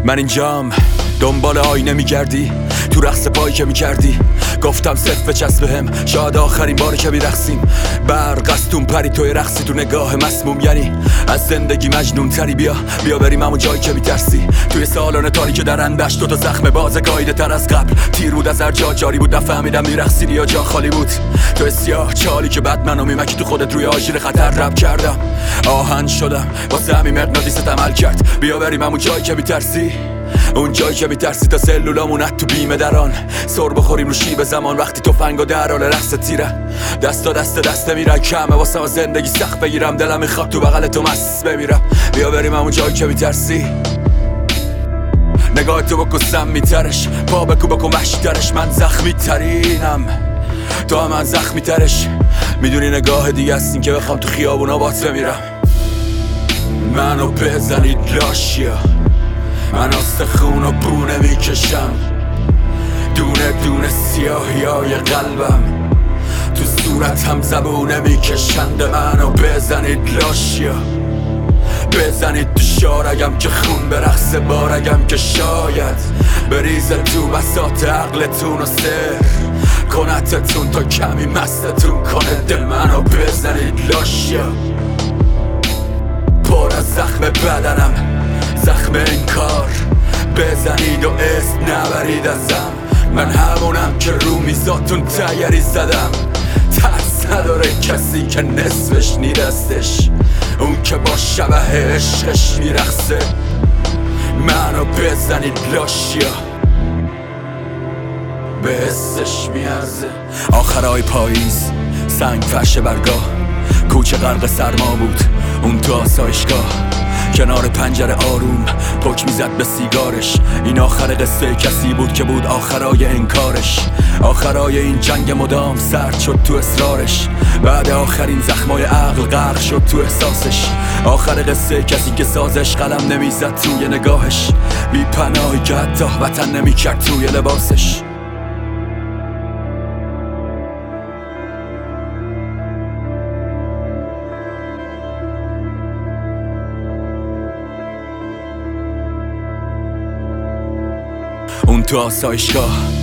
من اینجام دنبال آینه میگردی تو رقص پایی که میکردی. گفتم صرف بچسب بهم، شاید آخرین باری که میرقصیم. برق از تون پری توی رقصی تو نگاه مسموم، یعنی از زندگی مجنون تری. بیا بریم همون جایی که میترسی. توی سالن تاریک درندش دوتا زخم باز گایده تر از قبل. تیر بود از هر جا جاری بود، نفهمیدم میرقصی یا جا خالی بود. تو سیاه چالی که بعد منو میمکی تو خودت روی آژیر خطر رب کردم. آهن شدم واسه همین مغناطیست عمل کرد. بیا بریم همون جایی که میترسی، اون جایی که میترسی تا سلولامون تو بیمه دران. سر بخوریم رو شیب زمان وقتی تفنگا در حال رقص تیره. دست میرن کمه واسه زندگی سخت بگیرم. دلم میخواد تو بغل تو مست بمیرم. بیا بریم همون جایی که میترسی. نگاه تو بکن سم میترش، پا بکو بکن وحشی ترش. من زخمی ترینم، تو هم من زخمی ترش. میدونی نگاه دیگه هستین که بخوام تو خیابونا بات بمیرم. منو بزنید لاشیا، من استخون و بونه میکشم. دونه دونه سیاهیای قلبم تو صورتم زبونه میکشنده. منو بزنید لاشیا، بزنید تو شارگم که خون به رقص بارگم. که شاید بریزه تو بساط عقلتون و سر کنتتون تا کمی مستتون کنه. دل منو بزنید لاشیا، پر از زخم بدنم، زخم این کار. بزنید و اسم نبرید ازم. من همونم که رو میزاتون تیری زدم. ترس نداره کسی که نصفش نیدستش، اون که با شبه عشقش میرخصه. منو بزنید لاشیا، به حسش میارزه. آخرای پاییز سنگ فرش برگاه، کوچه غرق سرما بود اون تو آسایشگاه. کنار پنجره آروم پک میزد به سیگارش. این آخر قصه کسی بود که بود آخرای انکارش. آخرای این جنگ مدام سرد شد تو اصرارش. بعد آخرین زخمای عقل غرق شد تو احساسش. آخر قصه کسی که سازش قلم نمیزد توی نگاهش. بی پناهی که حتی وطن نمیکرد توی لباسش. اون تو آسایشگاه